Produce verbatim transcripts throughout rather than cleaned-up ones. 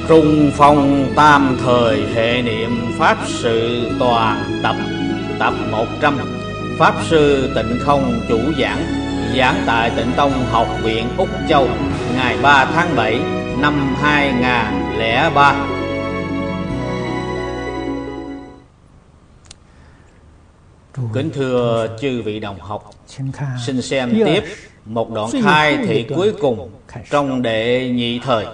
Trung phong tam thời hệ niệm Pháp sự toàn tập. Tập một trăm. Pháp sư Tịnh Không chủ giảng. Giảng tại Tịnh Tông Học viện Úc Châu, ngày ba tháng bảy năm hai nghìn không trăm lẻ ba. Kính thưa chư vị đồng học, xin xem tiếp một đoạn khai thị cuối cùng trong đệ nhị thời.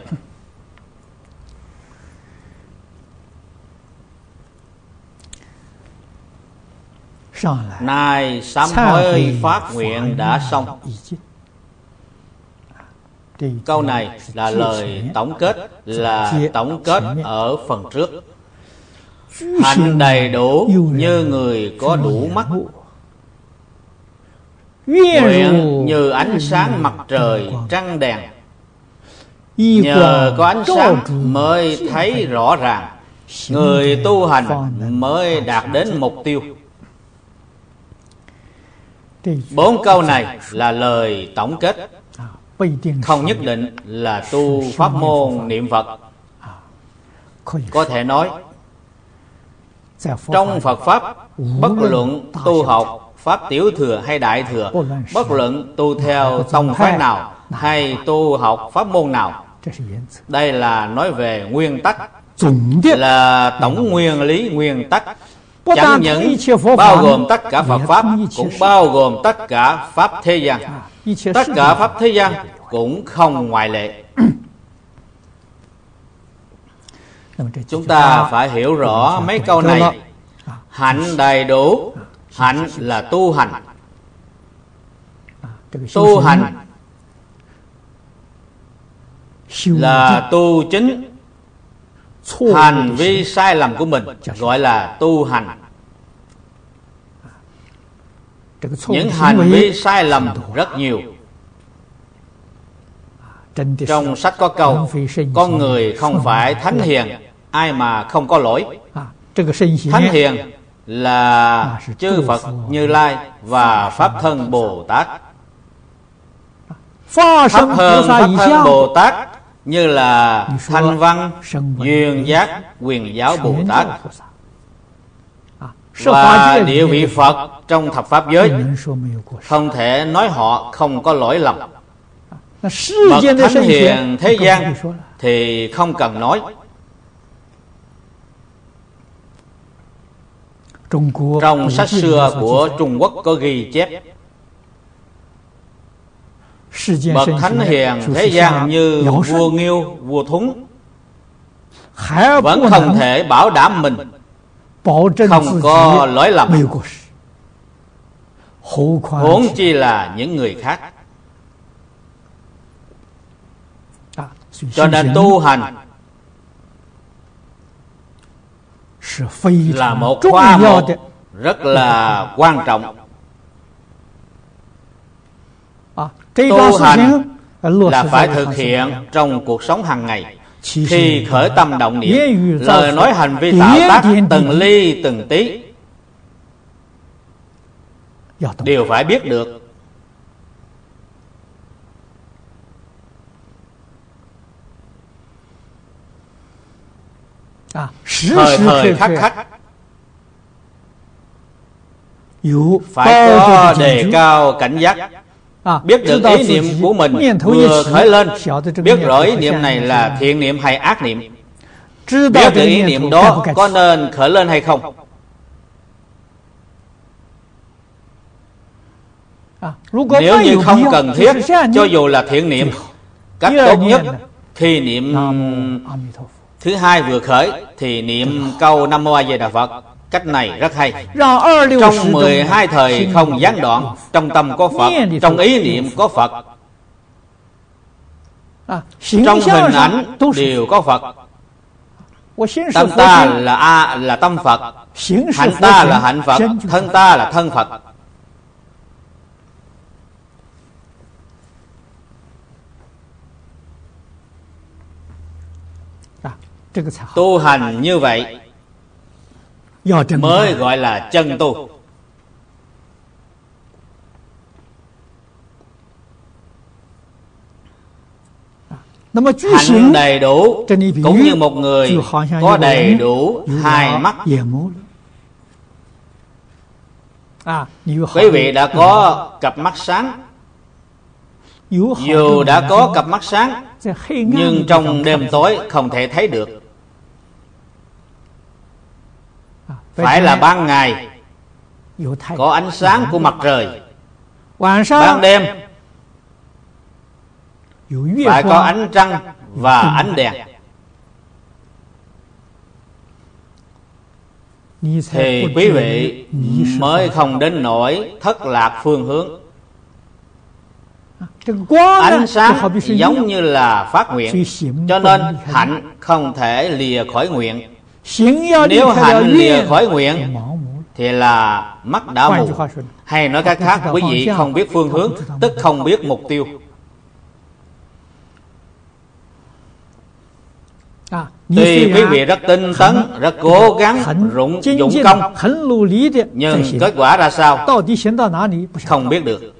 Nay sám hối phát nguyện đã xong. Câu này là lời tổng kết, là tổng kết ở phần trước. Hành đầy đủ như người có đủ mắt, nguyện như ánh sáng mặt trời trăng đèn. Nhờ có ánh sáng mới thấy rõ ràng, người tu hành mới đạt đến mục tiêu. Bốn câu này là lời tổng kết, không nhất định là tu pháp môn niệm Phật. Có thể nói, trong Phật Pháp, bất luận tu học Pháp Tiểu Thừa hay Đại Thừa, bất luận tu theo tông phái nào hay tu học pháp môn nào, đây là nói về nguyên tắc, là tổng nguyên lý nguyên tắc. Chẳng những bao gồm tất cả Phật Pháp, cũng bao gồm tất cả Pháp thế gian. Tất cả Pháp thế gian cũng không ngoại lệ. Chúng ta phải hiểu rõ mấy câu này. Hạnh đầy đủ, hạnh là tu hành. Tu hành là tu chính hành vi sai lầm của mình, gọi là tu hành. Những hành vi sai lầm rất nhiều. Trong sách có câu, con người không phải thánh hiền, ai mà không có lỗi. Thánh hiền là chư Phật Như Lai và Pháp Thân Bồ Tát. Pháp Thân, Pháp Thân Bồ Tát như là Thanh Văn, Duyên Giác, Quyền Giáo Bồ Tát và địa vị Phật trong thập Pháp giới. Không thể nói họ không có lỗi lầm. Bậc thánh hiền thế gian thì không cần nói. Trong sách xưa của Trung Quốc có ghi chép, bậc thánh hiền thế gian như vua Nghiêu, vua Thúng vẫn không thể bảo đảm mình không có lỗi lầm, huống chi là những người khác. Cho nên tu hành là một khoa mục rất là quan trọng. Tu hành là phải thực hiện trong cuộc sống hàng ngày. Khi khởi tâm động niệm, lời nói hành vi tạo tác từng ly từng tí đều phải biết được. Thời thời khắc khắc phải có đề cao cảnh giác, biết được ý niệm của mình vừa khởi lên, biết rõ ý niệm này là thiện niệm hay ác niệm, biết được ý niệm đó có nên khởi lên hay không. Nếu như không cần thiết, cho dù là thiện niệm, cách tốt nhất khi niệm thứ hai vừa khởi thì niệm câu Nam Mô A Di Đà Phật. Cách này rất hay. Trong mười hai thời không gián đoạn, trong tâm có Phật, trong ý niệm có Phật, trong hình ảnh đều có Phật. Tâm ta là A là tâm Phật, hạnh ta là hạnh Phật, thân ta là thân Phật. Tu hành như vậy mới gọi là chân tu. Hạnh đầy đủ cũng như một người có đầy đủ hai mắt. Quý vị đã có cặp mắt sáng. Dù đã có cặp mắt sáng, nhưng trong đêm tối không thể thấy được. Phải là ban ngày có ánh sáng của mặt trời, ban đêm phải có ánh trăng và ánh đèn, thì quý vị mới không đến nỗi thất lạc phương hướng. Ánh sáng giống như là phát nguyện, cho nên hạnh không thể lìa khỏi nguyện. Nếu hạnh lìa khỏi nguyện thì là mắt đã mù. Hay nói cách khác, quý vị không biết phương hướng, tức không biết mục tiêu. Tuy quý vị rất tinh tấn, rất cố gắng, rụng dụng công, nhưng kết quả ra sao không biết được.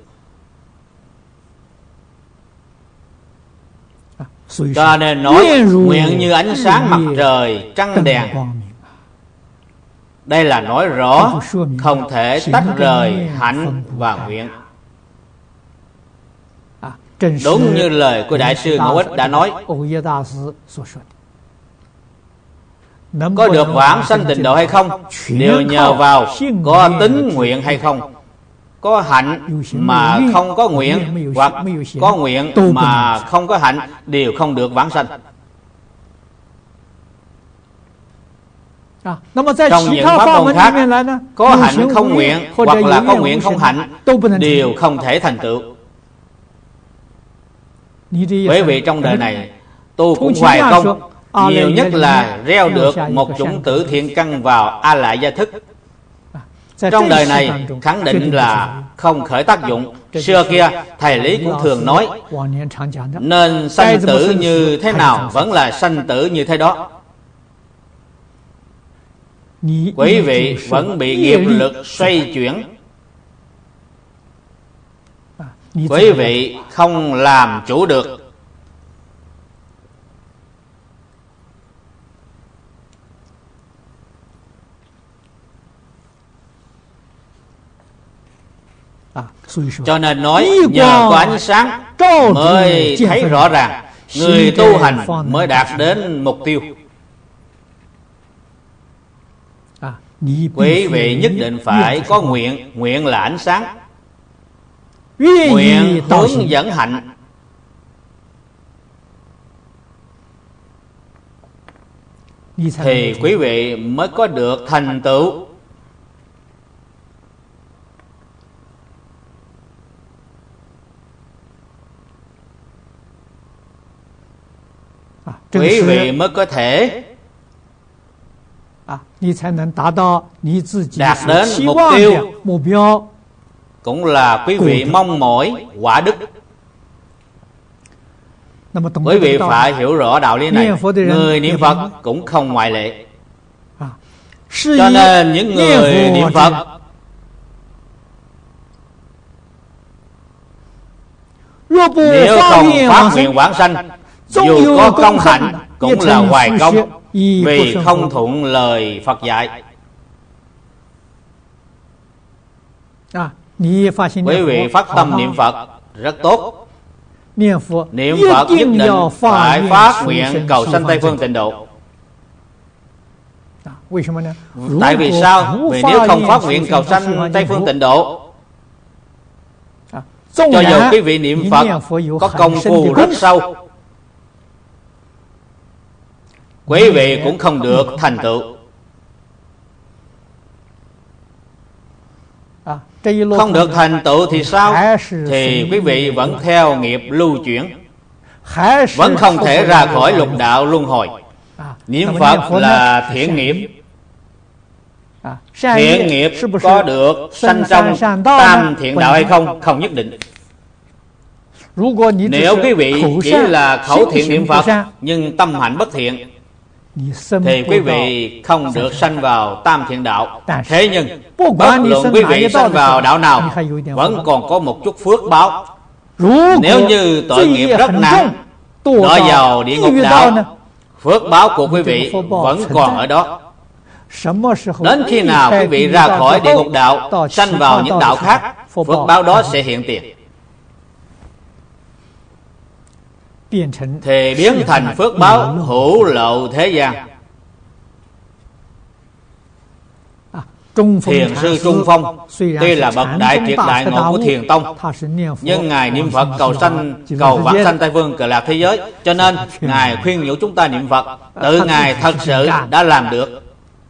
Cho nên nói nguyện như ánh sáng mặt trời trăng đèn. Đây là nói rõ không thể tách rời hạnh và nguyện. Đúng như lời của Đại sư Ngẫu Ích đã nói, có được vãng sanh tịnh độ hay không đều nhờ vào có tính nguyện hay không. Có hạnh mà không có nguyện, hoặc có nguyện mà không có hạnh, đều không được vãng sanh. Trong những pháp môn khác, có hạnh không nguyện hoặc là có nguyện không hạnh đều không thể thành tựu. Bởi vì trong đời này tu cũng hoài công, nhiều nhất là gieo được một chủng tử thiện căn vào A Lại Gia thức. Trong đời này khẳng định là không khởi tác dụng. Xưa kia thầy Lý cũng thường nói, nên sanh tử như thế nào vẫn là sanh tử như thế đó. Quý vị vẫn bị nghiệp lực xoay chuyển. Quý vị không làm chủ được. Cho nên nói nhờ có ánh sáng mới thấy rõ ràng, người tu hành mới đạt đến mục tiêu. Quý vị nhất định phải có nguyện. Nguyện là ánh sáng, nguyện hướng dẫn hạnh. Thì quý vị mới có được thành tựu. Quý vị mới có thể đạt đến mục tiêu, cũng là quý vị mong mỏi quả đức. Quý vị phải hiểu rõ đạo lý này. Người niệm Phật cũng không ngoại lệ. Cho nên những người niệm Phật nếu không phát nguyện vãng sanh, dù có công hạnh cũng là hoài công, vì không thuận lời Phật dạy. Quý vị phát tâm niệm Phật rất tốt. Niệm Phật nhất định phải phát nguyện cầu sanh Tây Phương Tịnh Độ. Tại vì sao? Vì nếu không phát nguyện cầu sanh Tây Phương Tịnh Độ, cho dù quý vị niệm Phật có công phu rất sâu, quý vị cũng không được thành tựu. Không được thành tựu thì sao? Thì quý vị vẫn theo nghiệp lưu chuyển, vẫn không thể ra khỏi lục đạo luân hồi. Niệm Phật là thiện nghiệp. Thiện nghiệp có được sanh trong tam thiện đạo hay không? Không nhất định. Nếu quý vị chỉ là khẩu thiện niệm Phật nhưng tâm hạnh bất thiện, thì quý vị không được sanh vào tam thiện đạo. Thế nhưng bất luận quý vị sanh vào đạo nào, vẫn còn có một chút phước báo. Nếu như tội nghiệp rất nặng, Đó vào địa ngục đạo, phước báo của quý vị vẫn còn ở đó. Đến khi nào quý vị ra khỏi địa ngục đạo, sanh vào những đạo khác, phước báo đó sẽ hiện tiền, thì biến thành phước báo hữu lậu thế gian. Thiền sư Trung Phong tuy là bậc đại triệt đại ngộ của Thiền Tông, nhưng ngài niệm Phật cầu sanh, cầu vãng sanh Tây Phương Cực Lạc thế giới, cho nên ngài khuyên nhủ chúng ta niệm Phật. Tự ngài thật sự đã làm được.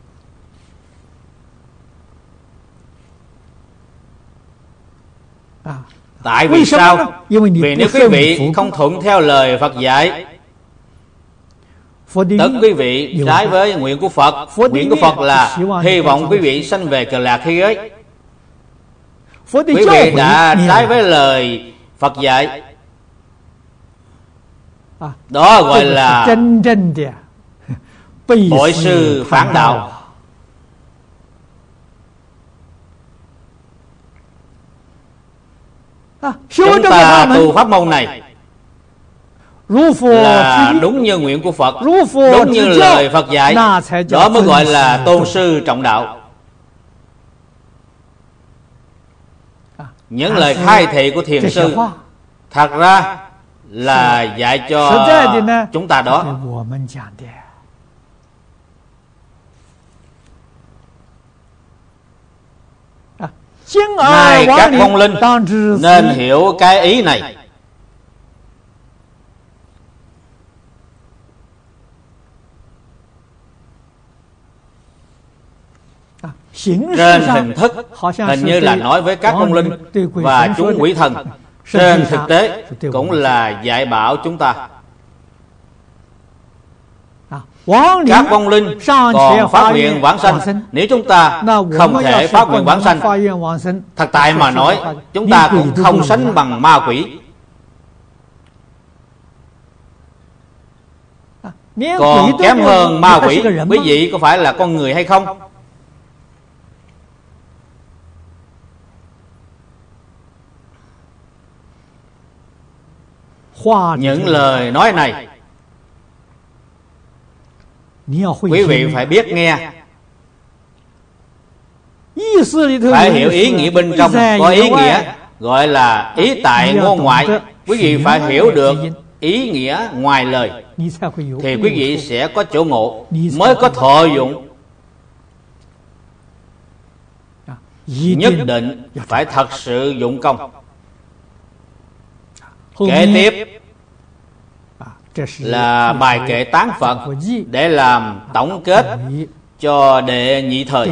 Tại vì sao? Vì nếu quý vị không thuận theo lời Phật dạy, tất quý vị trái với nguyện của Phật. Nguyện của Phật là hy vọng quý vị sanh về Cực Lạc thế giới. Quý vị đã trái với lời Phật dạy, đó gọi là bội sư phản đạo. Chúng ta tu pháp môn này là đúng như nguyện của Phật, đúng như lời Phật dạy, đó mới gọi là tôn sư trọng đạo. Những lời khai thị của thiền sư thật ra là dạy cho chúng ta đó. Này các vong linh nên hiểu cái ý này. Trên hình thức hình như là nói với các vong linh và chúng quỷ thần, trên thực tế cũng là dạy bảo chúng ta. Các vong linh còn phát nguyện vãng sanh, nếu chúng ta không thể phát nguyện vãng sanh, thật tại mà nói chúng ta cũng không sánh bằng ma quỷ. Còn kém hơn ma quỷ, quý vị có phải là con người hay không? Những lời nói này quý vị phải biết nghe, phải hiểu ý nghĩa bên trong. Có ý nghĩa gọi là ý tại ngôn ngoại. Quý vị phải hiểu được ý nghĩa ngoài lời, thì quý vị sẽ có chỗ ngộ, mới có thọ dụng. Nhất định phải thật sự dụng công. Kế tiếp là bài kệ tán Phật để làm tổng kết cho đệ nhị thời.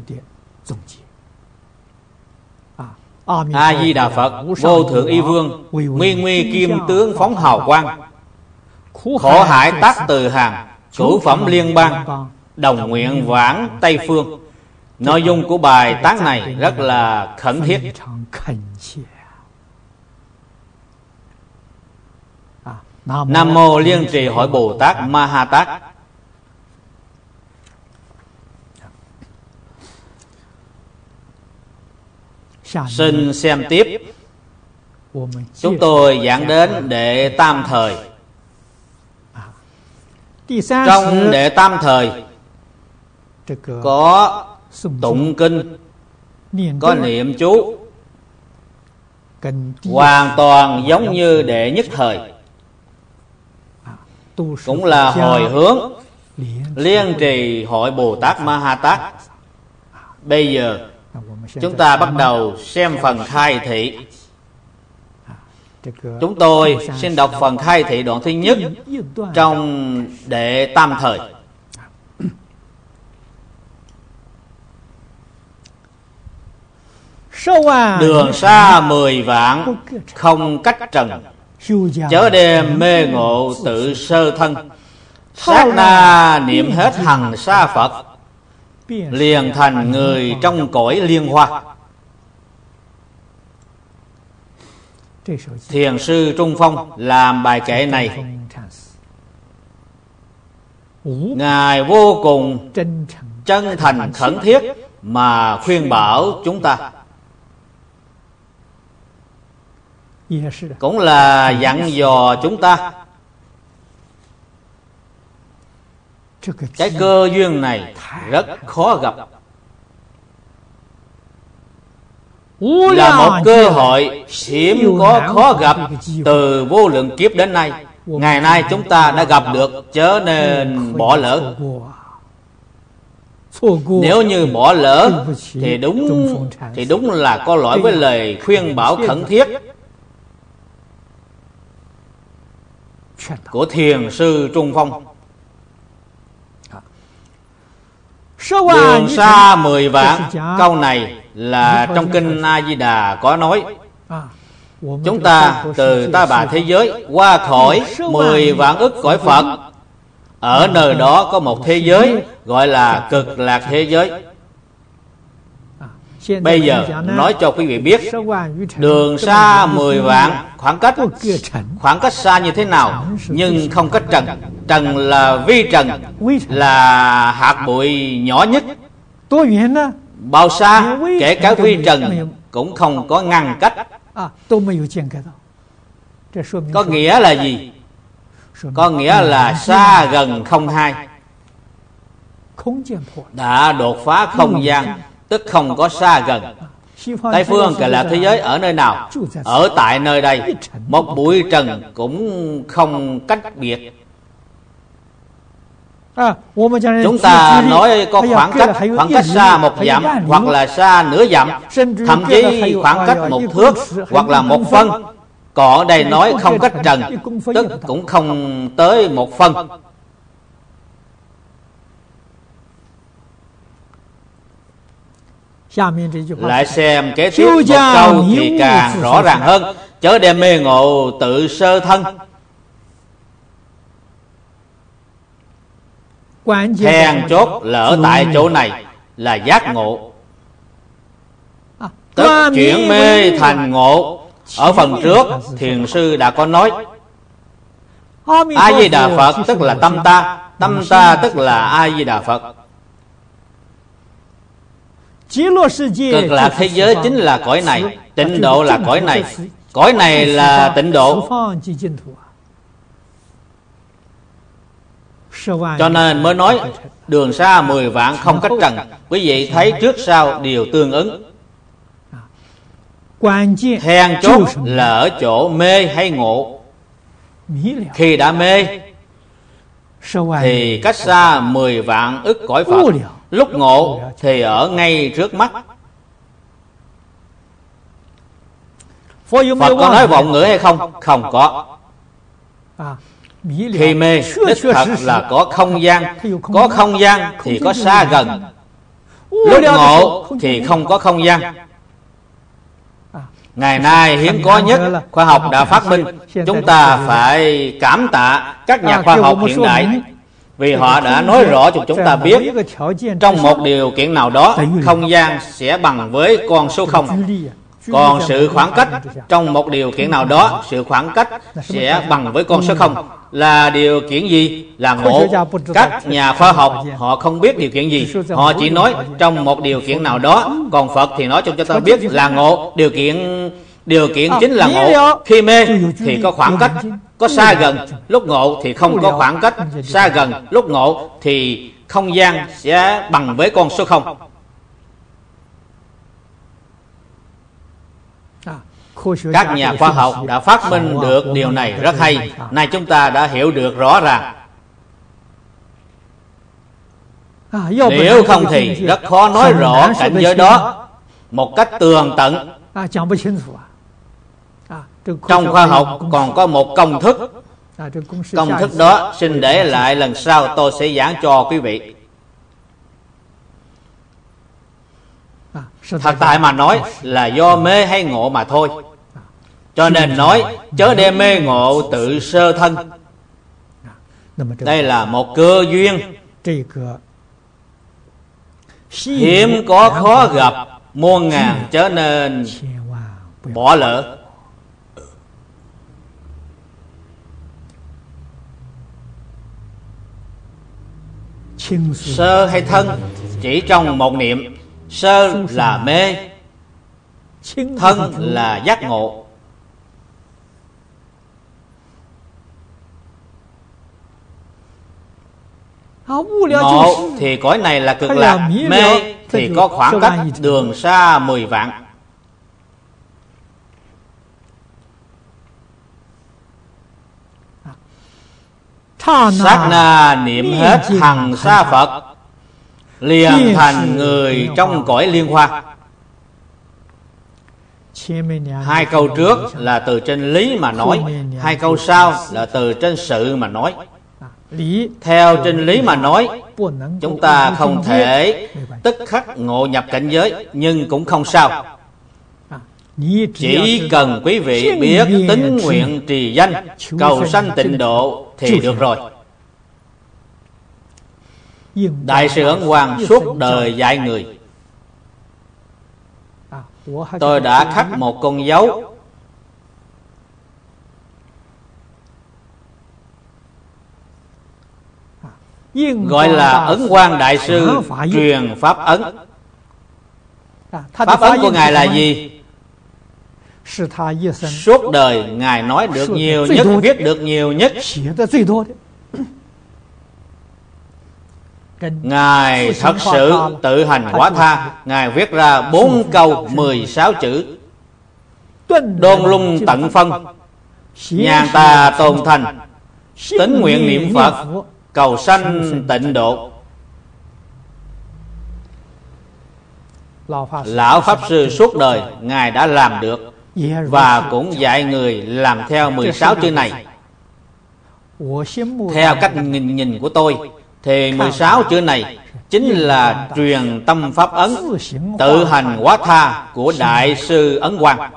A Di Đà Phật, vô thượng y vương, nguy nguy kim tướng phóng hào quang, khổ hải tác từ hàng, cửu phẩm liên bang, đồng nguyện vãng Tây Phương. Nội dung của bài tán này rất là khẩn thiết. Nam mô Liên Trì Hội Bồ Tát Ma Ha Tát. Xin xem tiếp. Chúng tôi giảng đến đệ tam thời. Trong đệ tam thời có tụng kinh, có niệm chú, hoàn toàn giống như đệ nhất thời, cũng là hồi hướng Liên Trì Hội Bồ Tát Ma Ha Tát. Bây giờ chúng ta bắt đầu xem phần khai thị. Chúng tôi xin đọc phần khai thị đoạn thứ nhất trong đệ tam thời. Đường xa mười vạn không cách trần, chớ đêm mê ngộ tự sơ thân. Sát na niệm hết hằng sa Phật, liền thành người trong cõi liên hoa. Thiền sư Trung Phong làm bài kệ này, ngài vô cùng chân thành khẩn thiết mà khuyên bảo chúng ta, cũng là dặn dò chúng ta Cái cơ duyên này rất khó gặp, là một cơ hội hiếm có khó gặp từ vô lượng kiếp đến nay. Ngày nay chúng ta đã gặp được, chớ nên bỏ lỡ. Nếu như bỏ lỡ thì đúng thì đúng là có lỗi với lời khuyên bảo khẩn thiết của thiền sư Trung Phong. Đường xa mười vạn, câu này là trong kinh A Di Đà có nói. Chúng ta từ ta bà thế giới qua khỏi mười vạn ức cõi Phật, ở nơi đó có một thế giới gọi là cực lạc thế giới. Bây giờ nói cho quý vị biết, đường xa mười vạn, khoảng cách khoảng cách xa như thế nào, nhưng không cách trần. Trần là vi trần, là hạt bụi nhỏ nhất. Bao xa, kể cả vi trần cũng không có ngăn cách. Có nghĩa là gì? Có nghĩa là xa gần không hai, đã đột phá không gian, tức không có xa gần. Tây phương cực lạc thế giới ở nơi nào? Ở tại nơi đây, một bụi trần cũng không cách biệt. Chúng ta nói có khoảng cách, khoảng cách xa một dặm hoặc là xa nửa dặm, thậm chí khoảng cách một thước hoặc là một phân. Còn ở đây nói không cách trần, tức cũng không tới một phân. Lại xem kế tiếp một câu thì càng rõ ràng hơn. Chớ đem mê ngộ tự sơ thân. Then chốt là ở tại chỗ này là giác ngộ, tức chuyển mê thành ngộ. Ở phần trước thiền sư đã có nói, A Di Đà Phật tức là tâm ta, tâm ta tức là A Di Đà Phật. Cực lạc thế giới chính là cõi này, tịnh độ là cõi này, cõi này là tịnh độ. Cho nên mới nói đường xa mười vạn không cách trần. Quý vị thấy trước sau đều tương ứng. Then chốt là ở chỗ mê hay ngộ. Khi đã mê thì cách xa mười vạn ức cõi Phật, lúc ngộ thì ở ngay trước mắt. Phật có nói vọng ngữ hay không? Không có. Khi mê đích thật là có không gian. Có không gian thì có xa gần. Lúc ngộ thì không có không gian. Ngày nay hiếm có nhất, khoa học đã phát minh. Chúng ta phải cảm tạ các nhà khoa học hiện đại, vì họ đã nói rõ cho chúng ta biết trong một điều kiện nào đó không gian sẽ bằng với con số không. Còn sự khoảng cách trong một điều kiện nào đó, sự khoảng cách sẽ bằng với con số không. Là điều kiện gì? Là ngộ. Các nhà khoa học họ không biết điều kiện gì, họ chỉ nói trong một điều kiện nào đó. Còn Phật thì nói cho chúng ta biết là ngộ. Điều kiện điều kiện chính là ngộ. Khi mê thì có khoảng cách, có xa gần. Lúc ngộ thì không có khoảng cách, xa gần. Lúc ngộ thì không gian sẽ bằng với con số không. Các nhà khoa học đã phát minh được điều này rất hay. Nay chúng ta đã hiểu được rõ ràng. Nếu không thì rất khó nói rõ cảnh giới đó một cách tường tận. Trong khoa học còn có một công thức. Công thức đó xin để lại lần sau tôi sẽ giảng cho quý vị. Thật tại mà nói là do mê hay ngộ mà thôi. Cho nên nói chớ đem mê ngộ tự sơ thân. Đây là một cơ duyên hiếm có khó gặp, muôn ngàn chớ nên bỏ lỡ. Sơ hay thân chỉ trong một niệm. Sơ là mê, thân là giác ngộ. Ngộ thì cõi này là cực lạc, mê thì có khoảng cách đường xa mười vạn. Sát na niệm hết hằng sa Phật, liền thành người trong cõi liên hoa. Hai câu trước là từ trên lý mà nói, hai câu sau là từ trên sự mà nói. Theo trên lý mà nói, chúng ta không thể tức khắc ngộ nhập cảnh giới, nhưng cũng không sao. Chỉ cần quý vị biết tín nguyện trì danh, cầu sanh tịnh độ thì được rồi. Đại sư Ấn Quang suốt đời dạy người. Tôi đã khắc một con dấu gọi là Ấn Quang Đại Sư truyền Pháp Ấn. Pháp Ấn của Ngài là gì? Suốt đời Ngài nói được nhiều nhất, viết được nhiều nhất. Ngài thật sự tự hành hóa tha. Ngài viết ra bốn câu mười sáu chữ: đôn lung tận phân, nhàn tà tồn thành, tín nguyện niệm Phật, cầu sanh tịnh độ. Lão Pháp Sư suốt đời Ngài đã làm được, và cũng dạy người làm theo mười sáu chữ này. Theo cách nhìn, nhìn của tôi thì mười sáu chữ này chính là truyền tâm Pháp Ấn, tự hành hóa tha của Đại sư Ấn Quang.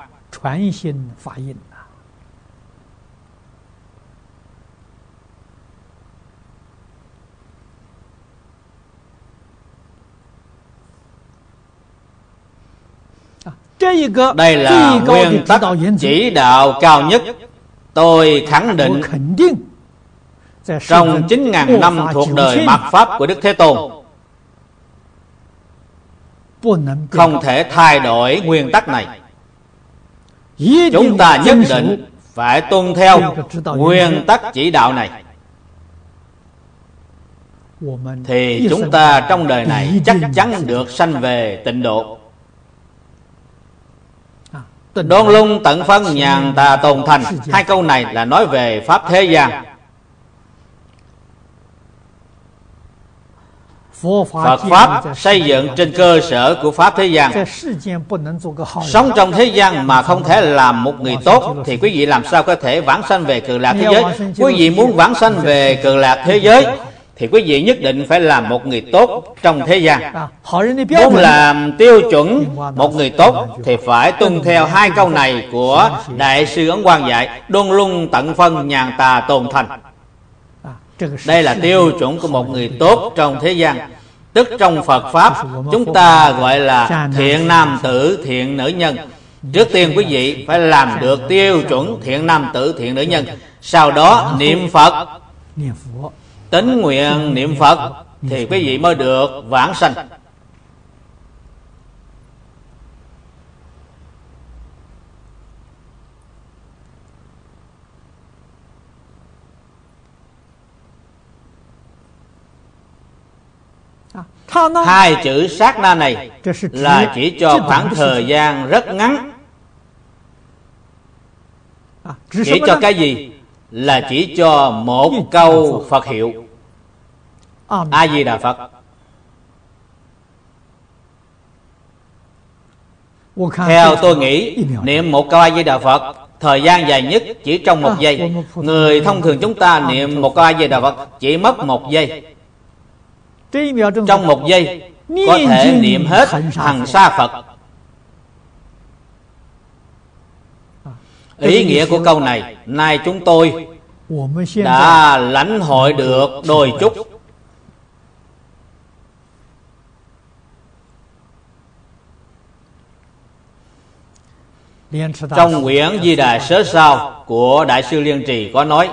Đây là nguyên tắc chỉ đạo cao nhất. Tôi khẳng định trong chín ngàn năm thuộc đời mạt Pháp của Đức Thế Tôn, không thể thay đổi nguyên tắc này. Chúng ta nhất định phải tuân theo nguyên tắc chỉ đạo này, thì chúng ta trong đời này chắc chắn được sanh về tịnh độ. Đôn lung tận phân, nhàn tà tồn thành, hai câu này là nói về Pháp thế gian. Phật Pháp xây dựng trên cơ sở của Pháp thế gian. Sống trong thế gian mà không thể làm một người tốt thì quý vị làm sao có thể vãng sanh về Cực Lạc thế giới? Quý vị muốn vãng sanh về Cực Lạc thế giới thì quý vị nhất định phải làm một người tốt trong thế gian. Muốn làm tiêu chuẩn một người tốt thì phải tuân theo hai câu này của Đại sư Ấn Quang dạy: đôn lung tận phân, nhàn tà tồn thành. Đây là tiêu chuẩn của một người tốt trong thế gian. Tức trong Phật Pháp chúng ta gọi là thiện nam tử, thiện nữ nhân. Trước tiên quý vị phải làm được tiêu chuẩn thiện nam tử, thiện nữ nhân. Sau đó niệm Phật, tín nguyện niệm Phật thì quý vị mới được vãng sanh. Hai chữ sát na này là chỉ cho khoảng thời gian rất ngắn. Chỉ cho cái gì? Là chỉ cho một câu Phật hiệu A Di Đà Phật. Theo tôi nghĩ, niệm một câu A Di Đà Phật thời gian dài nhất chỉ trong một giây. Người thông thường chúng ta niệm một câu A Di Đà Phật chỉ mất một giây. Trong một giây có thể niệm hết hằng sa Phật. Ý nghĩa của câu này nay chúng tôi đã lãnh hội được đôi chút. Trong quyển Di Đà Sớ Sao của Đại sư Liên Trì có nói: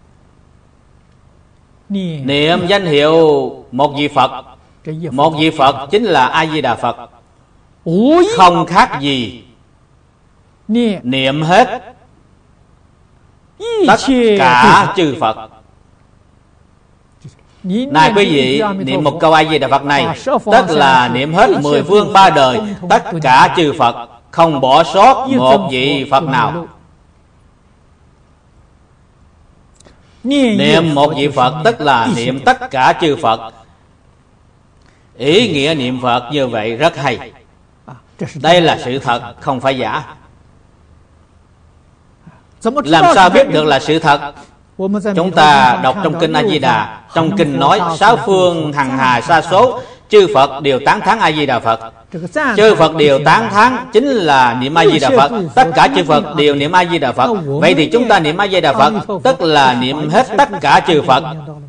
niệm danh hiệu một vị Phật. Một vị Phật chính là A Di Đà Phật, không khác gì niệm hết tất cả chư Phật. Này quý vị, niệm một câu A Di Đà Phật này, tức là niệm hết mười phương ba đời, tất cả chư Phật, không bỏ sót một vị Phật nào. Niệm một vị Phật tức là niệm tất cả chư Phật. Ý nghĩa niệm Phật như vậy rất hay. Đây là sự thật, không phải giả. Làm sao biết được là sự thật? Chúng ta đọc trong kinh A Di Đà, trong kinh nói sáu phương hằng hà sa số chư Phật đều tán thán A Di Đà Phật. Chư Phật đều tán thán chính là niệm A Di Đà Phật. Tất cả chư Phật đều niệm A Di Đà Phật. Vậy thì chúng ta niệm A Di Đà Phật tức là niệm hết tất cả chư Phật.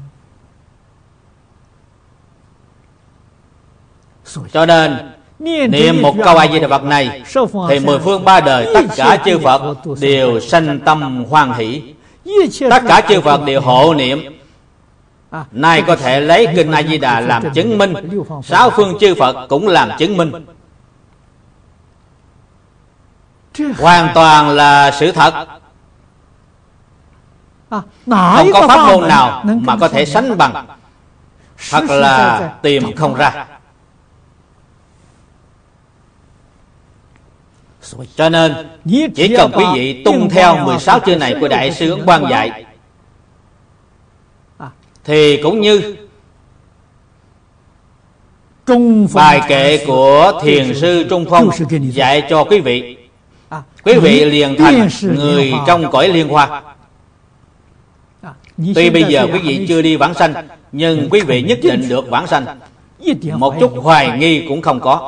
Cho nên niệm một câu A Di Đà Phật này thì mười phương ba đời tất cả chư Phật đều sanh tâm hoan hỷ. Tất cả chư Phật đều hộ niệm. Nay có thể lấy kinh A Di Đà làm chứng minh, sáu phương chư Phật cũng làm chứng minh. Hoàn toàn là sự thật. Không có pháp môn nào mà có thể sánh bằng. Thật là tìm không ra. Cho nên chỉ cần quý vị tuân theo mười sáu chương này của Đại sư Ấn Quang dạy, thì cũng như bài kệ của Thiền sư Trung Phong dạy cho quý vị, quý vị liền thành người trong cõi liên hoa. Tuy bây giờ quý vị chưa đi vãng sanh, nhưng quý vị nhất định được vãng sanh, một chút hoài nghi cũng không có.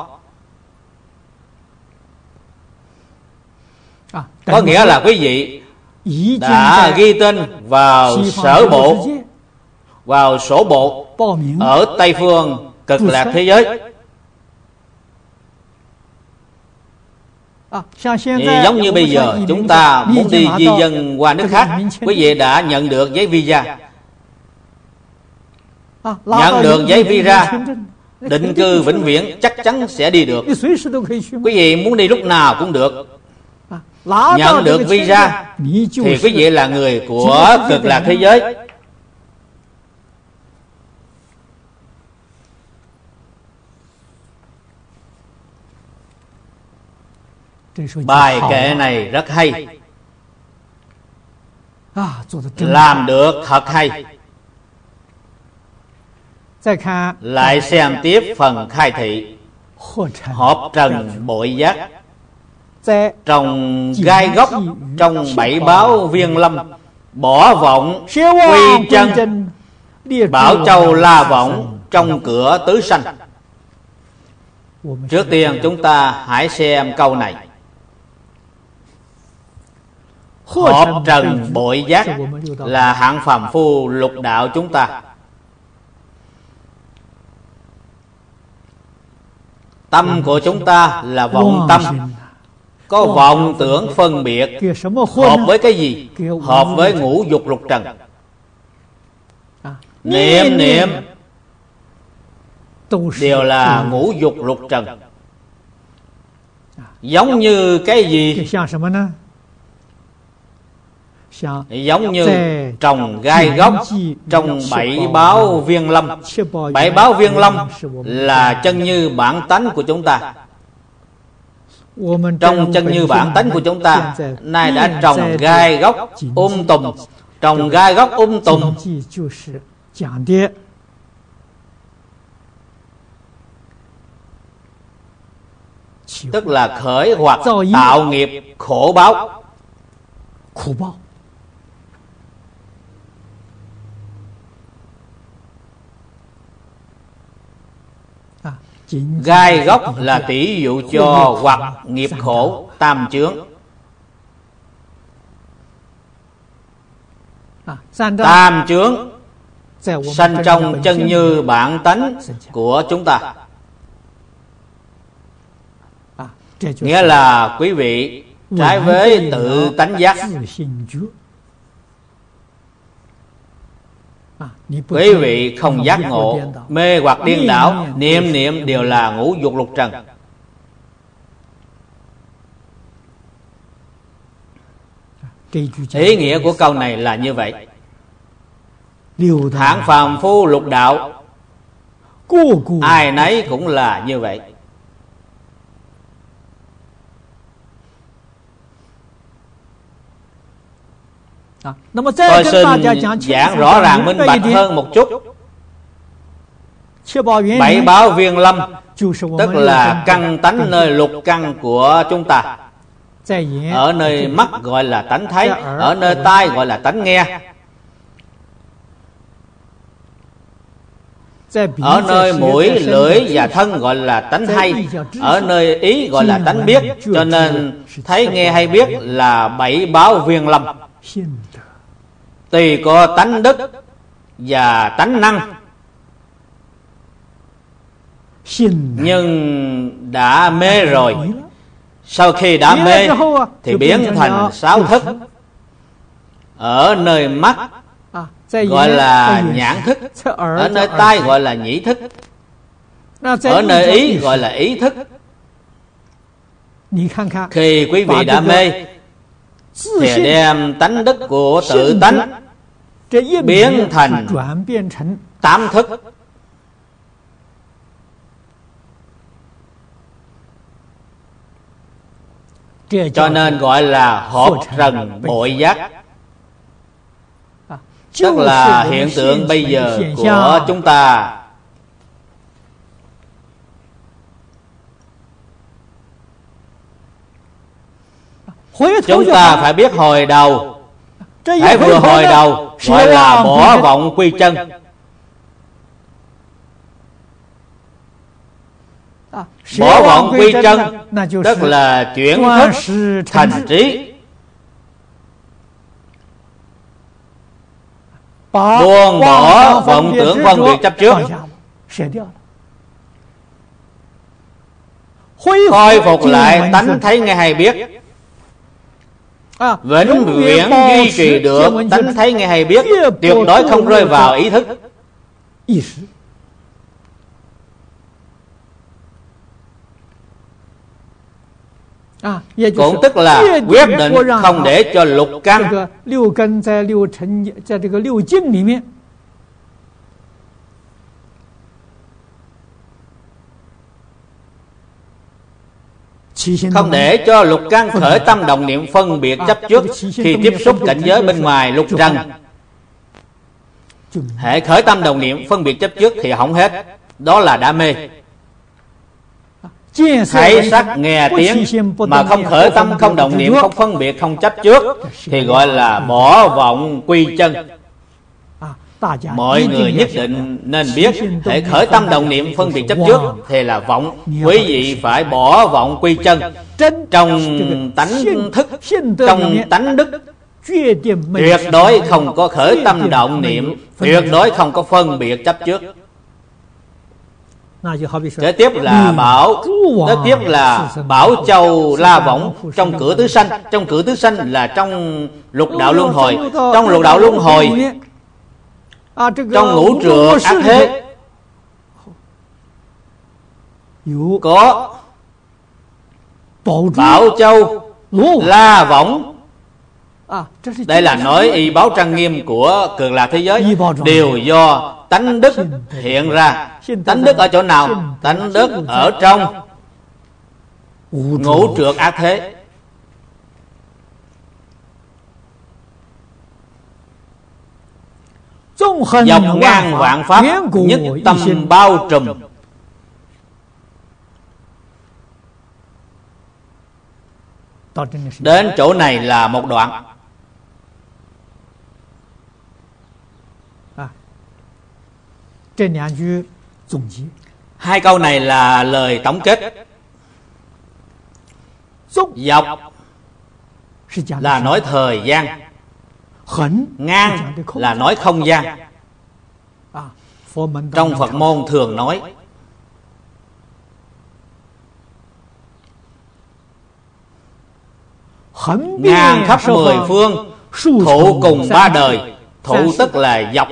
Có nghĩa là quý vị đã ghi tên vào sở bộ, vào sổ bộ ở Tây Phương Cực Lạc thế giới. Thì giống như bây giờ chúng ta muốn đi di dân qua nước khác, quý vị đã nhận được giấy visa. Nhận được giấy visa định cư vĩnh viễn chắc chắn sẽ đi được. Quý vị muốn đi lúc nào cũng được. Nhận được visa thì quý vị là người của Cực Lạc thế giới. Bài kệ này rất hay, làm được thật hay. Lại xem tiếp phần khai thị. Hợp trần bội giác, trồng gai gốc trong bảy báo viên lâm, bỏ vọng quy chân, bảo châu la vọng trong cửa tứ sanh. Trước tiên chúng ta hãy xem câu này. Hợp trần bội giác là hạng phàm phu lục đạo chúng ta. Tâm của chúng ta là vọng tâm, có vọng tưởng phân biệt. Hợp với cái gì? Hợp với ngũ dục lục trần. Niệm niệm đều là ngũ dục lục trần. Giống như cái gì? Giống như trồng gai gốc trong bảy báo viên lâm. Bảy báo viên lâm là chân như bản tánh của chúng ta. Trong chân như bản tánh của chúng ta nay đã trồng gai gốc um tùm. Trồng gai gốc um tùm tức là khởi hoặc tạo nghiệp khổ báo. Gai gốc là tỷ dụ cho hoặc nghiệp khổ tam chướng. Tam chướng sanh trong chân như bản tánh của chúng ta. Nghĩa là quý vị trái với tự tánh giác. Quý vị không giác ngộ, mê hoặc điên đảo, niệm niệm đều là ngũ dục lục trần. Ý nghĩa của câu này là như vậy. hạng phàm phu lục đạo, ai nấy cũng là như vậy. Tôi xin giảng rõ ràng minh bạch hơn một chút. Bảy báo viên lâm tức là căn tánh nơi lục căn của chúng ta. Ở nơi mắt gọi là tánh thấy, ở nơi tai gọi là tánh nghe, ở nơi mũi, lưỡi và thân gọi là tánh hay, ở nơi ý gọi là tánh biết. Cho nên thấy, nghe hay biết là bảy báo viên lâm. Tuy có tánh đức và tánh năng, nhưng đã mê rồi. Sau khi đã mê thì biến thành sáu thức. Ở nơi mắt gọi là nhãn thức, ở nơi tai gọi là nhĩ thức, ở nơi ý gọi là ý thức. Khi quý vị đã mê thì đem tánh đức của tự tánh biến thành tám thức. Cho nên gọi là hột rần bội giác. Tức là hiện tượng bây giờ của chúng ta. Chúng ta phải biết hồi đầu. Hãy vừa hồi đầu gọi là bỏ vọng quy chân. Bỏ vọng quy chân tức là chuyển thức thành trí, buông bỏ vọng tưởng phân biệt chấp trước, khôi phục lại tánh thấy nghe hay biết, vĩnh viễn duy trì được tánh thấy nghe hay biết, tuyệt đối không rơi vào ý thức. Cũng tức là quyết định không để cho lục căn không để cho lục căn khởi tâm đồng niệm phân biệt chấp trước khi tiếp xúc cảnh giới bên ngoài lục trần. Hễ khởi tâm đồng niệm phân biệt chấp trước thì hỏng hết, đó là đã mê. Thấy sắc nghe tiếng mà không khởi tâm, không động niệm, không phân biệt, không chấp trước thì gọi là bỏ vọng quy chân. Mọi người nhất định nên biết, hễ khởi tâm động niệm phân biệt chấp trước thì là vọng. Quý vị phải bỏ vọng quy chân. Trong tánh thức, trong tánh đức, tuyệt đối không có khởi tâm động niệm, tuyệt đối không có phân biệt chấp trước. Kế tiếp là bảo Kế tiếp là Bảo Châu La Võng trong cửa tứ sanh. Trong cửa tứ sanh là trong lục đạo luân hồi. Trong lục đạo luân hồi, trong ngũ trược ác thế, có Bảo Châu La Võng. Đây là nói y báo trang nghiêm của Cực Lạc thế giới, đều do tánh đức hiện ra. Tánh đức ở chỗ nào? Tánh đức ở trong ngũ trược ác thế. Dọc ngang vạn pháp, nhất tâm bao trùm. Đến chỗ này là một đoạn. Hai câu này là lời tổng kết. Dọc là nói thời gian, ngang là nói không gian. Trong Phật môn thường nói ngang khắp mười phương, thụ cùng ba đời. Thụ tức là dọc.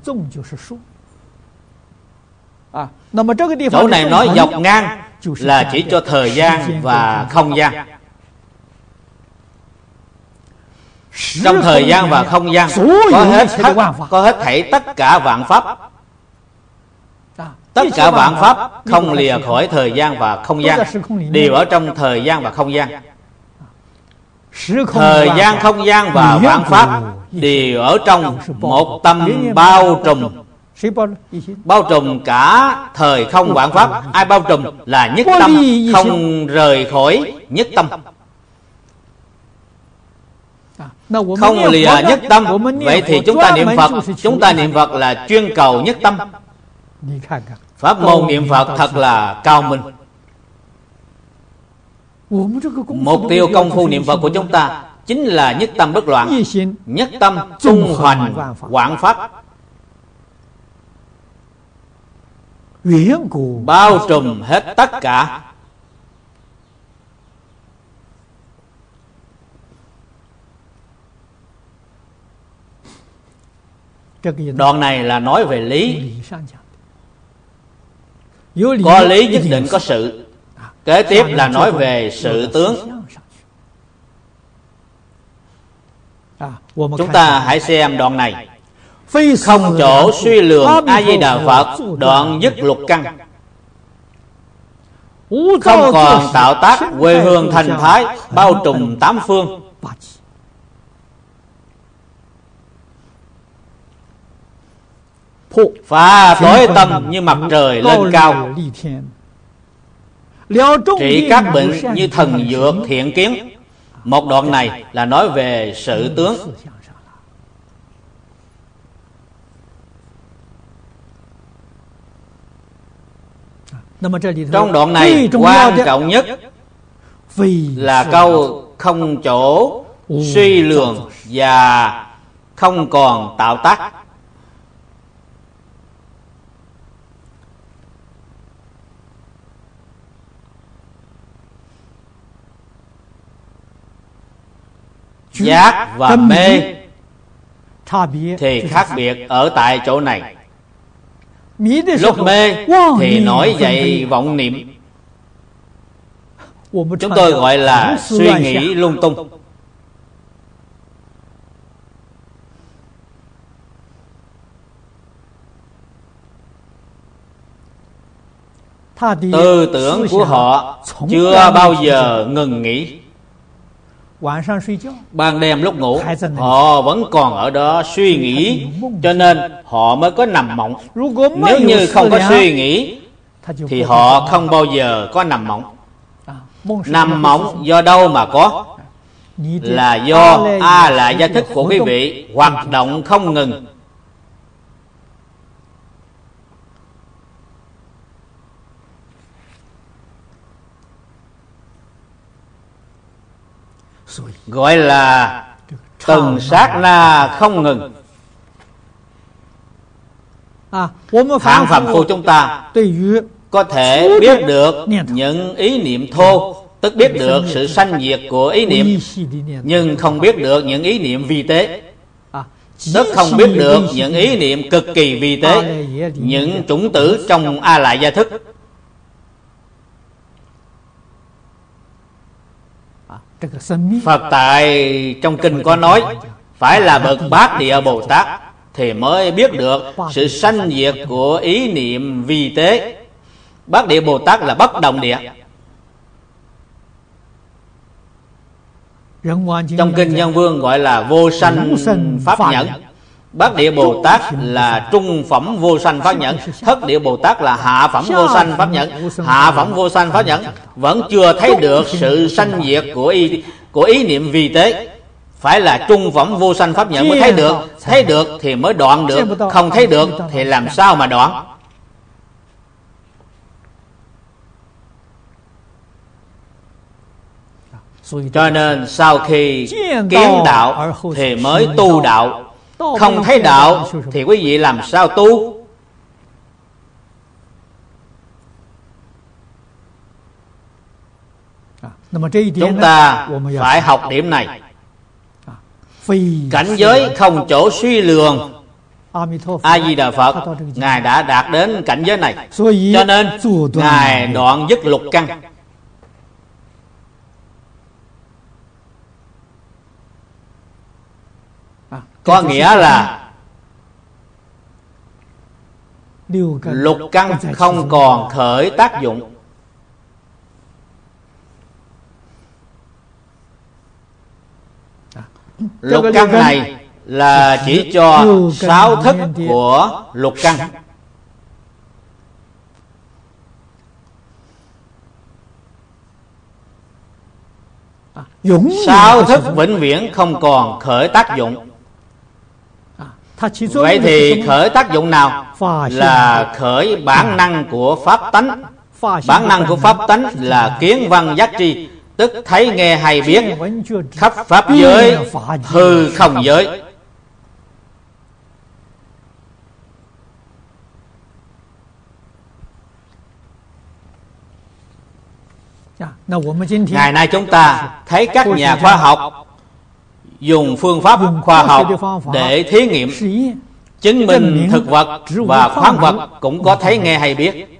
Chỗ này nói dọc ngang là chỉ cho thời gian và không gian. Trong thời gian và không gian có hết có hết thảy tất cả vạn pháp. Tất cả vạn pháp không lìa khỏi thời gian và không gian, đều ở trong thời gian và không gian. Thời gian, không gian và vạn pháp đều ở trong một tâm bao trùm. Bao trùm cả thời không vạn pháp. Ai bao trùm? Là nhất tâm, không rời khỏi nhất tâm. Không lìa nhất tâm. Vậy thì chúng ta niệm Phật, chúng ta niệm Phật là chuyên cầu nhất tâm. Pháp môn niệm Phật thật là cao minh. Mục tiêu công phu niệm Phật của chúng ta chính là nhất tâm bất loạn, nhất tâm tung hoành vạn pháp, bao trùm hết tất cả. Đoạn này là nói về lý. Có lý nhất định có sự. Kế tiếp là nói về sự tướng. Chúng ta hãy xem đoạn này. Không chỗ suy lường A Di Đà Phật đoạn dứt lục căn. Không còn tạo tác quê hương thành thái, bao trùm tám phương. Phá tối tâm như mặt trời lên cao, trị các bệnh như thần dược thiện kiến. Một đoạn này là nói về sự tướng. Trong đoạn này quan trọng nhất là câu không chỗ suy lường và không còn tạo tác. Giác và mê thì khác biệt ở tại chỗ này. Lúc mê thì nổi dậy vọng niệm, chúng tôi gọi là suy nghĩ lung tung. Tư tưởng của họ chưa bao giờ ngừng nghỉ. Ban đêm lúc ngủ họ vẫn còn ở đó suy nghĩ, cho nên họ mới có nằm mộng. Nếu như không có suy nghĩ thì họ không bao giờ có nằm mộng. Nằm mộng do đâu mà có? Là do A Lại Gia Thức của quý vị hoạt động không ngừng. Gọi là từng sát na không ngừng. Hạng phàm phu chúng ta có thể biết được những ý niệm thô, tức biết được sự sanh diệt của ý niệm, nhưng không biết được những ý niệm vi tế, tức không biết được những ý niệm cực kỳ vi tế, những chủng tử trong A Lại Gia Thức. Phật tại trong kinh có nói, phải là bậc Bát Địa Bồ Tát thì mới biết được sự sanh diệt của ý niệm vi tế. Bát Địa Bồ Tát là bất động địa. Trong kinh Nhân Vương gọi là vô sanh pháp nhẫn. Bát Địa Bồ Tát là trung phẩm vô sanh pháp nhẫn. Thất Địa Bồ Tát là hạ phẩm vô sanh pháp nhẫn. Hạ phẩm vô sanh pháp nhẫn vẫn chưa thấy được sự sanh diệt của ý, của ý niệm vi tế. Phải là trung phẩm vô sanh pháp nhẫn mới thấy được. Thấy được thì mới đoạn được. Không thấy được thì làm sao mà đoạn? Cho nên sau khi kiến đạo thì mới tu đạo. Không thấy đạo thì quý vị làm sao tu? Chúng ta phải học điểm này. Cảnh giới không chỗ suy lường. A Di Đà Phật Ngài đã đạt đến cảnh giới này, cho nên Ngài đoạn dứt lục căn. có nghĩa là lục căn không còn khởi tác dụng. Lục căn này là chỉ cho sáu thức của lục căn. Sáu thức vĩnh viễn không còn khởi tác dụng. Vậy thì khởi tác dụng nào? Là khởi bản năng của pháp tánh. Bản năng của pháp tánh là kiến văn giác tri, tức thấy nghe hay biết, khắp pháp giới hư không giới. Ngày nay chúng ta thấy các nhà khoa học dùng phương pháp khoa học để thí nghiệm chứng minh thực vật và khoáng vật cũng có thấy nghe hay biết.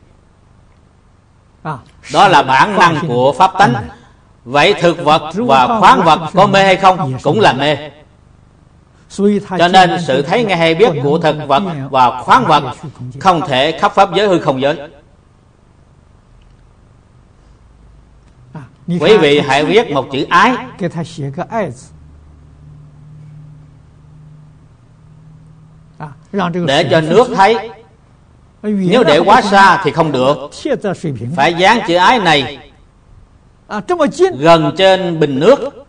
Đó là bản năng của pháp tánh. Vậy thực vật và khoáng vật có mê hay không? Cũng là mê. Cho nên sự thấy nghe hay biết của thực vật và khoáng vật không thể khắp pháp giới hư không giới. Quý vị hãy viết một chữ ái. Để cho nước thấy. Nếu để quá xa thì không được. Phải dán chữ ái này gần trên bình nước.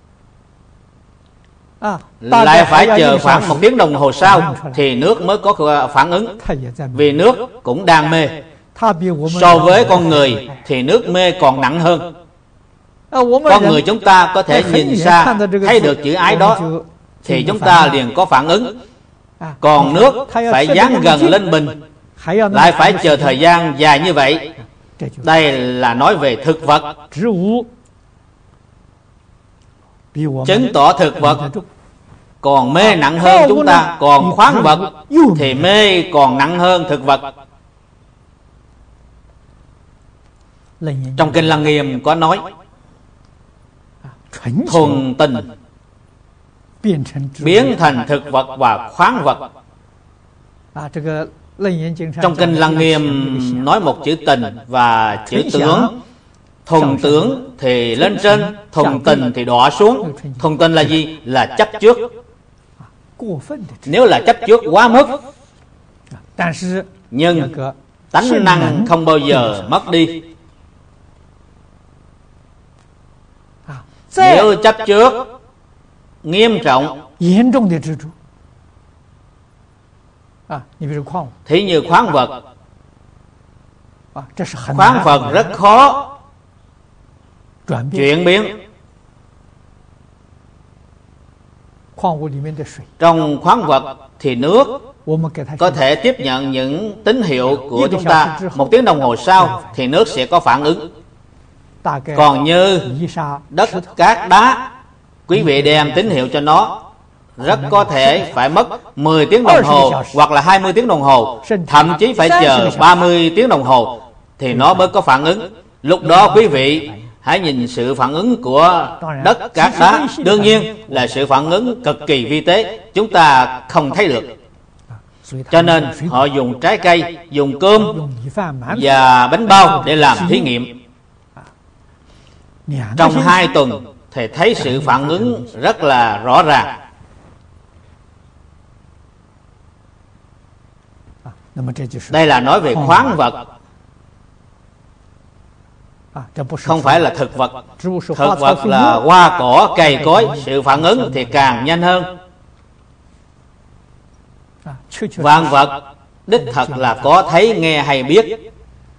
Lại phải chờ khoảng một tiếng đồng hồ sau thì nước mới có phản ứng. Vì nước cũng đang mê. So với con người thì nước mê còn nặng hơn. Con người chúng ta có thể nhìn xa thấy được chữ ái đó thì chúng ta liền có phản ứng. Còn nước phải dán gần lên bình, lại phải chờ thời gian dài như vậy. Đây là nói về thực vật. Chứng tỏ thực vật còn mê nặng hơn chúng ta. Còn khoáng vật thì mê còn nặng hơn thực vật. Trong Kinh Lăng Nghiêm có nói thuần tình biến thành thực vật và khoáng vật. Trong Kinh Lăng Nghiêm nói một chữ tình và chữ tướng. Thuần tướng thì lên trên, thuần tình thì đọa xuống. Thuần tình là gì? Là chấp trước. Nếu là chấp trước quá mức, nhưng tánh năng không bao giờ mất đi. Nếu chấp trước nghiêm trọng, thí như khoáng vật. Khoáng vật rất khó chuyển biến. Trong khoáng vật thì nước có thể tiếp nhận những tín hiệu của chúng ta. Một tiếng đồng hồ sau thì nước sẽ có phản ứng. Còn như đất, cát, đá, quý vị đem tín hiệu cho nó, rất có thể phải mất mười tiếng đồng hồ hoặc là hai mươi tiếng đồng hồ, thậm chí phải chờ ba mươi tiếng đồng hồ thì nó mới có phản ứng. Lúc đó quý vị hãy nhìn sự phản ứng của đất, cát, đá. Đương nhiên là sự phản ứng cực kỳ vi tế, chúng ta không thấy được. Cho nên họ dùng trái cây, dùng cơm và bánh bao để làm thí nghiệm. Trong hai tuần thì thấy sự phản ứng rất là rõ ràng. Đây là nói về khoáng vật, không phải là thực vật. Thực vật là hoa cỏ, cây cối, sự phản ứng thì càng nhanh hơn. Vạn vật đích thật là có thấy nghe hay biết.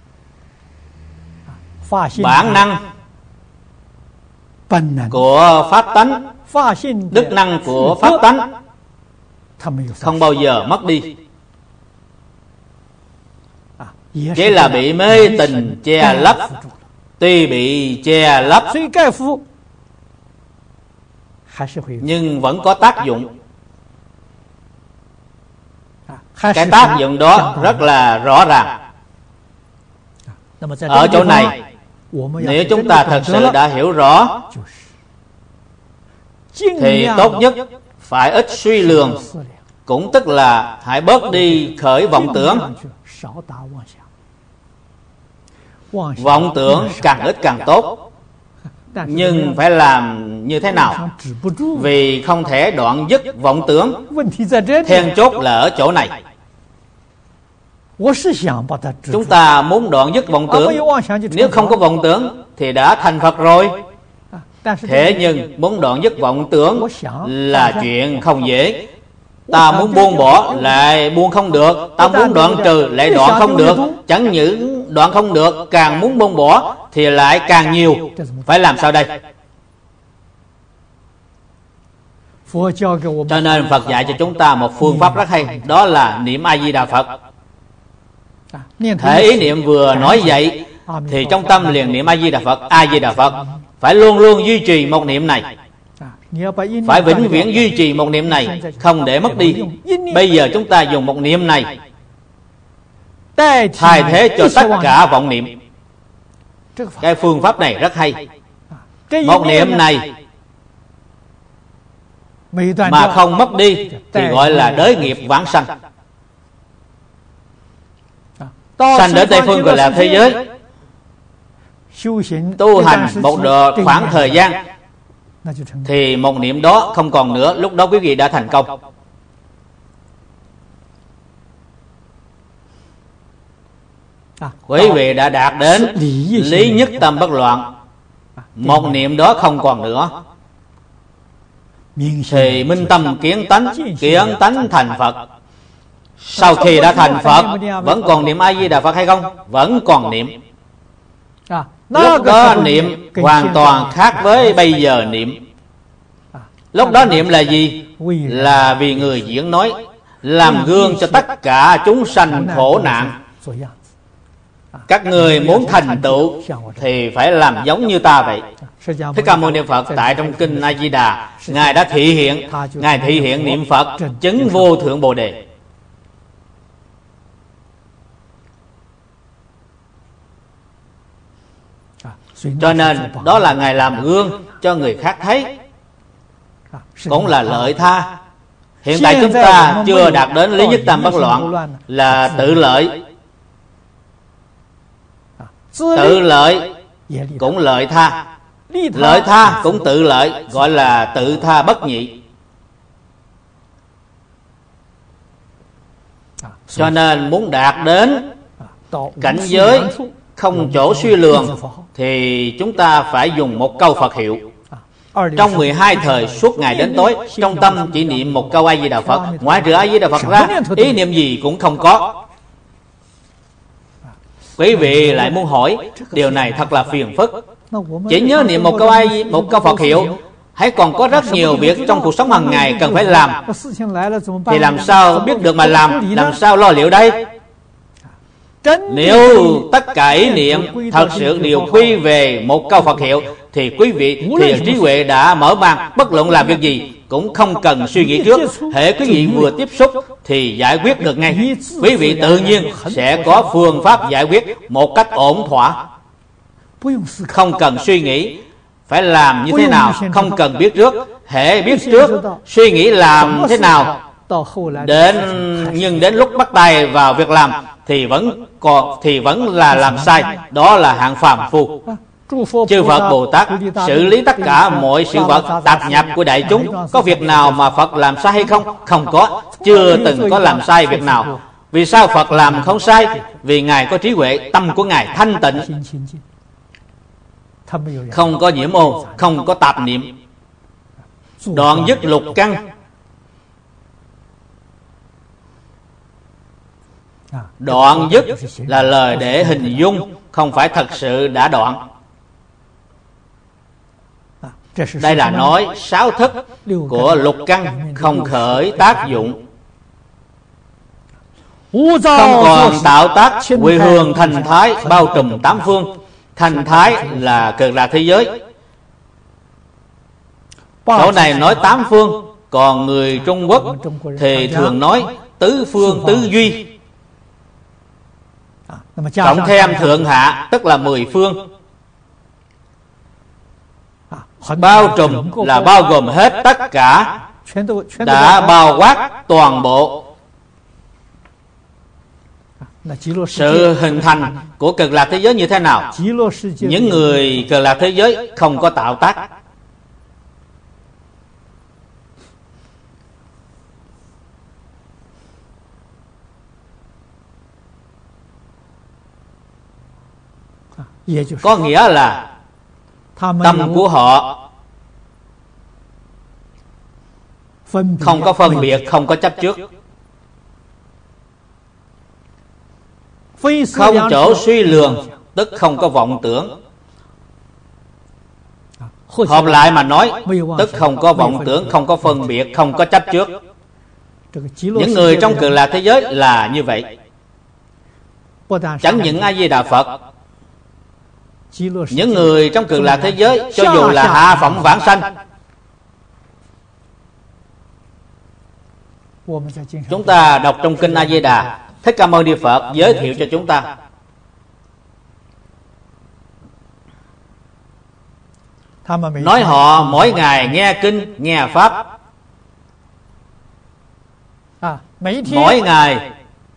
Bản năng của pháp tánh, đức năng của pháp tánh không bao giờ mất đi. Chỉ là bị mê tình che lấp. Tuy bị che lấp nhưng vẫn có tác dụng. Cái tác dụng đó rất là rõ ràng. Ở chỗ này, nếu chúng ta thật sự đã hiểu rõ thì tốt nhất phải ít suy lường, cũng tức là hãy bớt đi khởi vọng tưởng. Vọng tưởng càng ít càng tốt, nhưng phải làm như thế nào? Vì không thể đoạn dứt vọng tưởng. Then chốt là ở chỗ này. Chúng ta muốn đoạn dứt vọng tưởng. Nếu không có vọng tưởng thì đã thành Phật rồi. Thế nhưng muốn đoạn dứt vọng tưởng là chuyện không dễ. Ta muốn buông bỏ lại buông không được, ta muốn đoạn trừ lại đoạn không được. Chẳng những đoạn không được, càng muốn buông bỏ thì lại càng nhiều. Phải làm sao đây? Cho nên Phật dạy cho chúng ta một phương pháp rất hay, đó là niệm A Di Đà Phật. Thể ý niệm vừa nói vậy thì trong tâm liền niệm A Di Đà Phật, A Di Đà Phật. Phải luôn luôn duy trì một niệm này, phải vĩnh viễn duy trì một niệm này, không để mất đi. Bây giờ chúng ta dùng một niệm này thay thế cho tất cả vọng niệm. Cái phương pháp này rất hay. Một niệm này mà không mất đi thì gọi là đới nghiệp vãng sanh. Sanh đến Tây Phương gọi là thế giới. Tu hành một đoạn khoảng thời gian thì một niệm đó không còn nữa. Lúc đó quý vị đã thành công. Quý vị đã đạt đến lý nhất tâm bất loạn. Một niệm đó không còn nữa thì minh tâm kiến tánh, kiến tánh thành Phật. Sau khi đã thành Phật vẫn còn niệm A Di Đà Phật hay không? Vẫn còn niệm. Lúc đó niệm hoàn toàn khác với bây giờ niệm. Lúc đó niệm là gì? Là vì người diễn nói, làm gương cho tất cả chúng sanh khổ nạn. Các người muốn thành tựu thì phải làm giống như ta vậy. Thích Ca Mâu Ni Phật tại trong kinh A Di Đà, Ngài đã thị hiện, Ngài thị hiện niệm Phật chứng vô thượng Bồ Đề. Cho nên đó là Ngài làm gương cho người khác thấy, cũng là lợi tha. Hiện tại chúng ta chưa đạt đến lý nhất tâm bất loạn, là tự lợi. Tự lợi cũng lợi tha, lợi tha cũng tự lợi, gọi là tự tha bất nhị. Cho nên muốn đạt đến cảnh giới không chỗ suy lường thì chúng ta phải dùng một câu Phật hiệu. Trong mười hai thời suốt ngày đến tối, trong tâm chỉ niệm một câu A Di Đà Phật. Ngoại trừ A Di Đà Phật ra, ý niệm gì cũng không có. Quý vị lại muốn hỏi, điều này thật là phiền phức. Chỉ nhớ niệm một câu A Di, một câu Phật hiệu, hãy còn có rất nhiều việc trong cuộc sống hàng ngày cần phải làm. Thì làm sao biết được mà làm? Làm sao lo liệu đây? Nếu tất cả ý niệm thật sự đều quy về một câu Phật hiệu thì quý vị thì trí huệ đã mở mang, bất luận làm việc gì cũng không cần suy nghĩ trước. Hễ quý vị vừa tiếp xúc thì giải quyết được ngay. Quý vị tự nhiên sẽ có phương pháp giải quyết một cách ổn thỏa, không cần suy nghĩ phải làm như thế nào, không cần biết trước. Hễ biết trước suy nghĩ làm thế nào đến, nhưng đến lúc bắt tay vào việc làm thì vẫn còn thì vẫn là làm sai. Đó là hạng phàm phu. Chư Phật Bồ Tát xử lý tất cả mọi sự vật tạp nhập của đại chúng. Có việc nào mà Phật làm sai hay không? Không có. Chưa từng có làm sai việc nào. Vì sao Phật làm không sai? Vì Ngài có trí huệ, tâm của Ngài thanh tịnh, không có nhiễm ô, không có tạp niệm. Đoạn dứt lục căn. Đoạn dứt là lời để hình dung, không phải thật sự đã đoạn. Đây là nói sáu thức của lục căn không khởi tác dụng, không còn tạo tác quỳ hương thành thái bao trùm tám phương. Thành thái là cực lạc thế giới. Chỗ này nói tám phương, còn người Trung Quốc thì thường nói tứ phương tứ duy, cộng thêm thượng hạ tức là mười phương. Bao trùm là bao gồm hết tất cả đã bao quát toàn bộ. Sự hình thành của Cực Lạc thế giới như thế nào? Những người Cực Lạc thế giới không có tạo tác. Có nghĩa là tâm của họ không có phân biệt, không có chấp trước, không chỗ suy lường, tức không có vọng tưởng. Hợp lại mà nói, tức không có vọng tưởng, không có phân biệt, không có chấp trước. Những người trong Cực Lạc thế giới là như vậy. Chẳng những A Di Đà Phật, những người trong Cực Lạc thế giới, cho dù là hạ phẩm vãng sanh, chúng ta đọc trong kinh A Di Đà, Thích Ca Mâu Ni Phật giới thiệu cho chúng ta, nói họ mỗi ngày nghe kinh, nghe pháp, mỗi ngày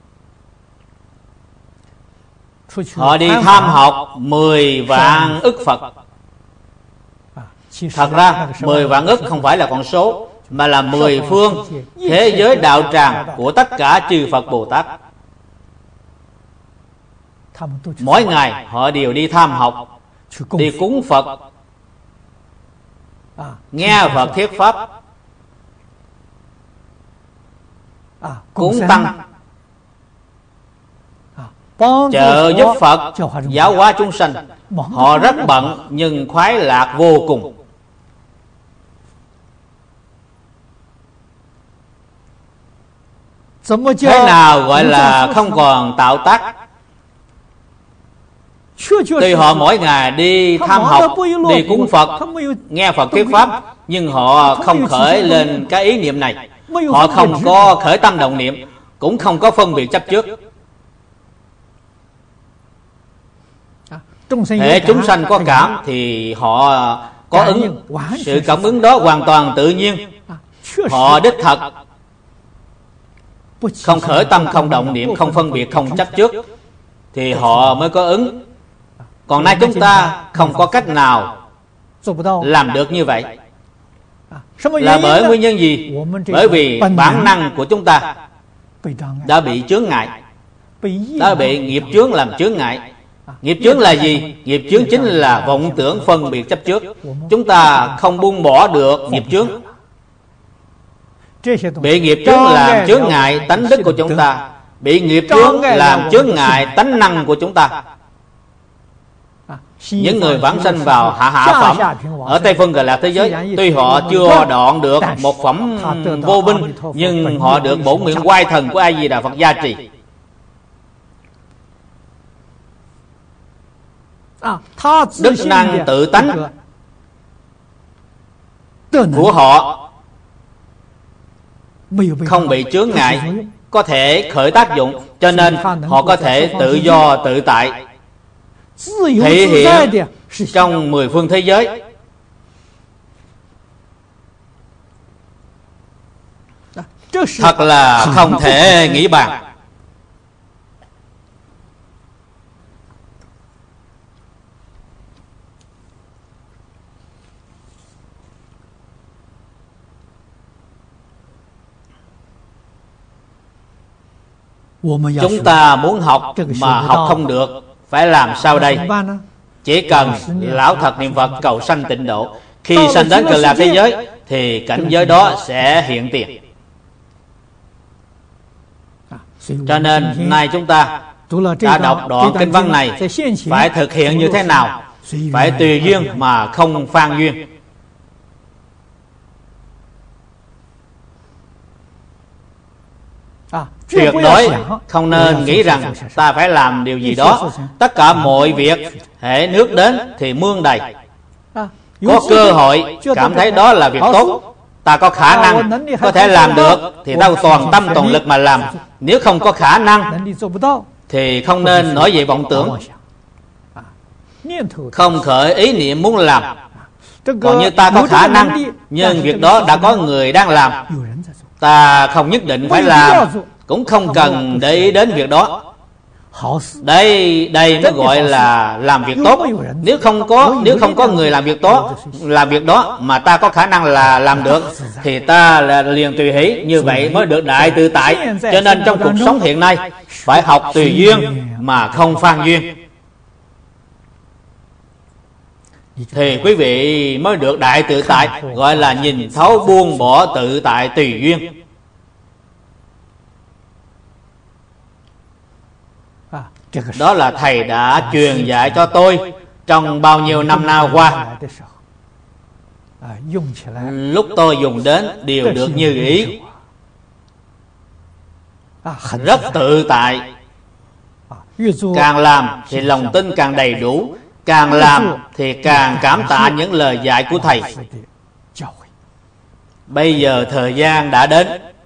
họ đi tham học mười vạn ức Phật. Thật ra mười vạn ức không phải là con số, mà là mười phương thế giới đạo tràng của tất cả chư Phật Bồ Tát. Mỗi ngày họ đều đi tham học, đi cúng Phật, nghe Phật thuyết pháp, cúng tăng, trợ giúp Phật, giáo hóa chúng sanh. Họ rất bận nhưng khoái lạc vô cùng. Thế nào gọi là không còn tạo tác? Tuy họ mỗi ngày đi tham học, đi cúng Phật, nghe Phật thuyết pháp, nhưng họ không khởi lên cái ý niệm này. Họ không có khởi tâm động niệm, cũng không có phân biệt chấp trước. Hệ chúng sanh có cảm thì họ có ứng. Sự cảm ứng đó hoàn toàn tự nhiên. Họ đích thật không khởi tâm, không động niệm, không phân biệt, không chấp trước, thì họ mới có ứng. Còn nay chúng ta không có cách nào làm được như vậy. Là bởi nguyên nhân gì? Bởi vì bản năng của chúng ta đã bị chướng ngại, đã bị nghiệp chướng làm chướng ngại. Nghiệp chướng là gì? Nghiệp chướng chính là vọng tưởng, phân biệt, chấp trước. Chúng ta không buông bỏ được nghiệp chướng. Bị nghiệp chướng làm chướng ngại tánh đức của chúng ta, bị nghiệp chướng làm chướng ngại tánh năng của chúng ta. Những người vãng sanh vào hạ hạ phẩm ở Tây Phương Cực Lạc thế giới, tuy họ chưa đoạn được một phẩm vô binh, nhưng họ được bổn nguyện oai thần của A Di Đà Phật gia trì. Đức năng tự tánh của họ không bị chướng ngại, có thể khởi tác dụng, cho nên họ có thể tự do tự tại thể hiện trong mười phương thế giới. Thật là không thể nghĩ bàn. Chúng ta muốn học mà học không được, phải làm sao đây? Chỉ cần lão thật niệm Phật cầu sanh tịnh độ. Khi sanh đến Cực Lạc thế giới thì cảnh giới đó sẽ hiện tiền. Cho nên nay chúng ta đã đọc đoạn kinh văn này, phải thực hiện như thế nào? Phải tùy duyên mà không phan duyên. Tuyệt đối không nên nghĩ rằng ta phải làm điều gì đó. Tất cả mọi việc hễ nước đến thì mương đầy. Có cơ hội cảm thấy đó là việc tốt, ta có khả năng có thể làm được thì ta toàn tâm toàn lực mà làm. Nếu không có khả năng thì không nên nổi dậy vọng tưởng, không khởi ý niệm muốn làm. Còn như ta có khả năng, nhưng việc đó đã có người đang làm, ta không nhất định phải làm, cũng không cần để ý đến việc đó. Đây đây mới gọi là làm việc tốt. Nếu không có nếu không có người làm việc tốt, làm việc đó mà ta có khả năng là làm được, thì ta là liền tùy hỷ, như vậy mới được đại tự tại. Cho nên trong cuộc sống hiện nay phải học tùy duyên mà không phan duyên, thì quý vị mới được đại tự tại, gọi là nhìn thấu buông bỏ tự tại tùy duyên. Đó là thầy đã truyền dạy cho tôi trong bao nhiêu năm nay qua. Lúc tôi dùng đến đều được như ý, rất tự tại. Càng làm thì lòng tin càng đầy đủ, càng làm thì càng cảm tạ những lời dạy của thầy. Bây giờ thời gian đã đến,